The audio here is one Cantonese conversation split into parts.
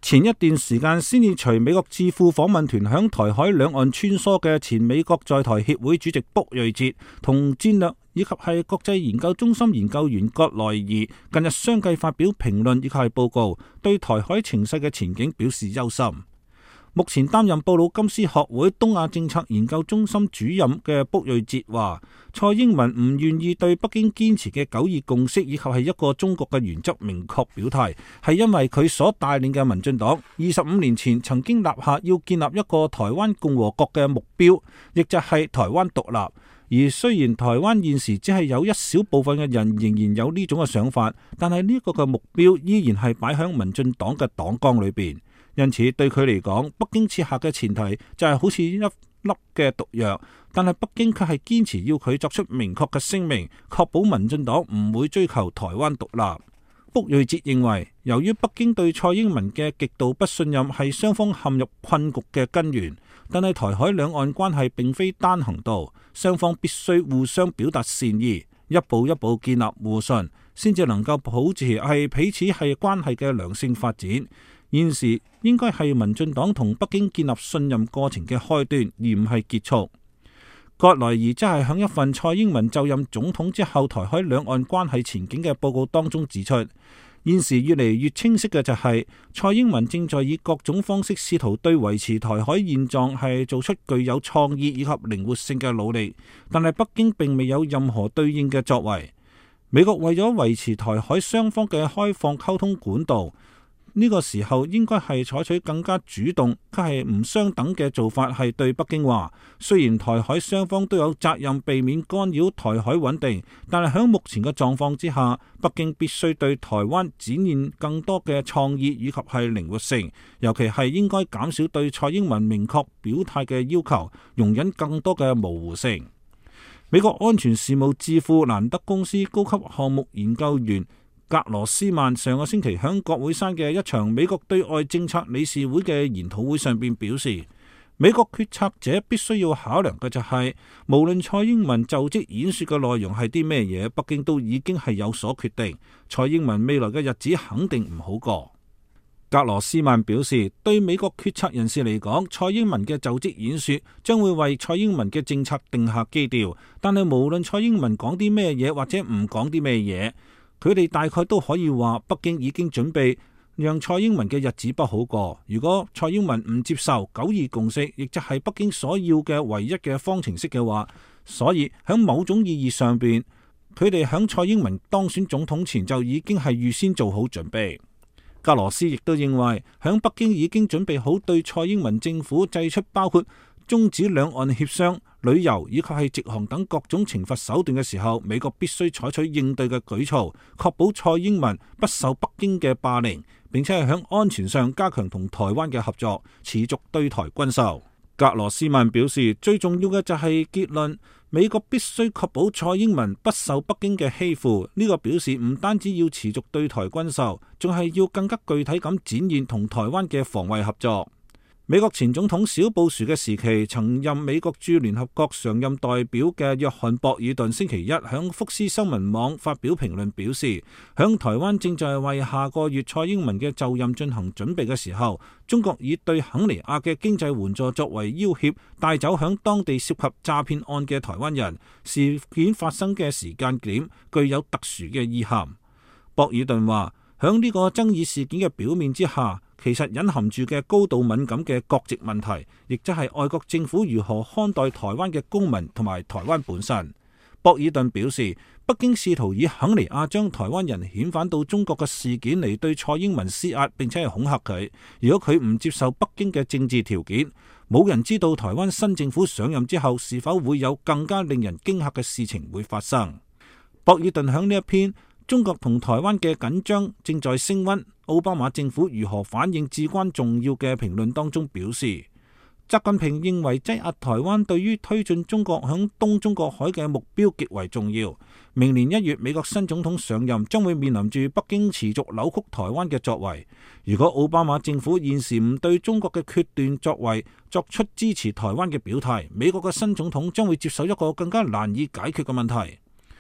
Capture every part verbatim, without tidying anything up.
前一段時間先至隨美國智庫訪問團響台海兩岸穿梭嘅前美國在台協會主席卜瑞哲同戰略以及係國際研究中心研究員葛萊儀近日相繼發表評論以及係報告，對台海情勢嘅前景表示憂心。目前擔任布魯金斯學會東亞政策研究中心主任嘅卜瑞哲話，蔡英文唔願意對北京堅持嘅九二共識以及係一個中國嘅原則明確表態，係因為佢所帶領嘅民進黨二十五年前曾經立下要建立一個台灣共和國嘅目標，亦就係台灣獨立。而雖然台灣現時只係有一小部分嘅人仍然有呢種嘅想法，但係呢個嘅目標依然係擺喺民進黨嘅黨綱裏邊。因此對佢嚟講，北京設下嘅前提就係好似一粒嘅毒藥，但係北京卻係堅持要佢作出明確嘅聲明，確保民進黨唔會追求台灣獨立。卜瑞哲認為，由於北京對蔡英文嘅極度不信任係雙方陷入困局嘅根源，但係台海兩岸關係並非單行道，雙方必須互相表達善意，一步一步建立互信，先至能夠保持係彼此係關係嘅良性發展。現時應該係民進黨同北京建立信任過程嘅開端，而唔係結束。葛萊儀則係響一份蔡英文就任總統之後台海兩岸關係前景嘅報告當中指出，現時越嚟越清晰嘅就係蔡英文正在以各種方式試圖對維持台海現狀係做出具有創意以及靈活性嘅努力，但係北京並未有任何對應嘅作為。美國為咗維持台海雙方嘅開放溝通管道，呢個時候應該係採取更加主動，卻係唔相等嘅做法，係對北京話，雖然台海雙方都有責任避免干擾台海穩定，但係喺目前嘅狀況之下，北京必須對台灣展現更多嘅創意以及係靈活性，尤其係應該減少對蔡英文明確表態嘅要求，容忍更多嘅模糊性。美國安全事務智庫蘭德公司高級項目研究員格羅斯曼上個星期喺國會山嘅一場美國對外政策理事會嘅研討會上邊表示，美國決策者必須要考量嘅就係、是，無論蔡英文就職演說嘅內容係啲咩嘢，北京都已經係有所決定。蔡英文未來嘅日子肯定唔好過。格羅斯曼表示，對美國決策人士嚟講，蔡英文嘅就職演說將會為蔡英文嘅政策定下基調，但係無論蔡英文講啲咩嘢或者唔講啲咩嘢，佢哋大概都可以話，北京已經準備讓蔡英文嘅日子不好過。如果蔡英文唔接受九二共識，亦就係北京所要嘅唯一嘅方程式嘅話，所以喺某種意義上邊，佢哋喺蔡英文當選總統前就已經係預先做好準備。格羅斯亦都認為，喺北京已經準備好對蔡英文政府祭出包括終止兩岸協商、旅遊以及係直航等各種懲罰手段嘅時候，美國必須採取應對嘅舉措，確保蔡英文不受北京嘅霸凌，並且係喺安全上加強同台灣嘅合作，持續對台軍售。格羅斯曼表示，最重要嘅就係結論，美國必須確保蔡英文不受北京嘅欺負。呢個表示唔單止要持續對台軍售，仲係要更加具體咁展現同台灣嘅防衛合作。美國前總統小布殊嘅時期，曾任美國駐聯合國常任代表嘅約翰博爾頓星期一響福斯新聞網發表評論，表示響台灣正在為下個月蔡英文嘅就任進行準備嘅時候，中國以對肯尼亞嘅經濟援助作為要挾，帶走響當地涉及詐騙案嘅台灣人。事件發生嘅時間點具有特殊嘅意涵。博爾頓話，響呢個爭議事件嘅表面之下，其實隱含住嘅高度敏感嘅國籍問題，亦即係外國政府如何看待台灣嘅公民同埋台灣本身。博爾頓表示，北京試圖以肯尼亞將台灣人遣返到中國嘅事件嚟對蔡英文施壓，並且係恐嚇佢。如果佢唔接受北京嘅政治條件，冇人知道台灣新政府上任之後是否會有更加令人驚嚇嘅事情會發生。博爾頓喺呢一篇中國同台灣嘅緊張正在升溫，奧巴馬政府如何反應至關重要嘅評論當中表示，習近平認為擠壓台灣對於推進中國響東中國海嘅目標極為重要。明年一月美國新總統上任，將會面臨住北京持續扭曲台灣嘅作為。如果奧巴馬政府現時唔對中國嘅決斷作為作出支持台灣嘅表態，美國嘅新總統將會接受一個更加難以解決嘅問題。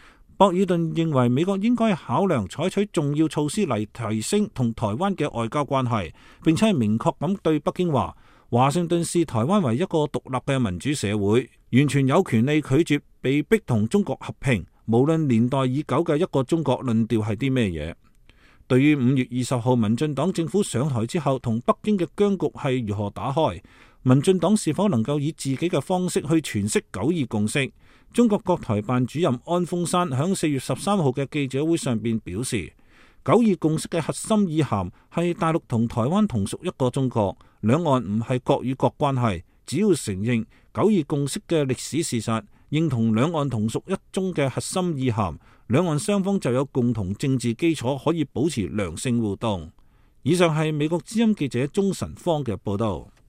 博爾頓認為美國應該考量採取重要措施嚟提升同台灣嘅外交關係，並且係明確咁對北京話，華盛頓視台灣為一個獨立嘅民主社會，完全有權利拒絕被逼同中國合併，無論年代已久嘅一個中國論調係啲咩嘢。對於五月二十號民進黨政府上台之後同北京嘅僵局係如何打開，民進黨是否能夠以自己嘅方式去詮釋九二共識？中國國台辦主任安峰山響四月十三號嘅記者會上邊表示，九二共識嘅核心意涵係大陸同台灣同屬一個中國，兩岸唔係國與國關係，只要承認九二共識嘅歷史事實，認同兩岸同屬一中嘅核心意涵，兩岸雙方就有共同政治基礎可以保持良性互動。以上係美國之音記者鍾晨芳嘅報道。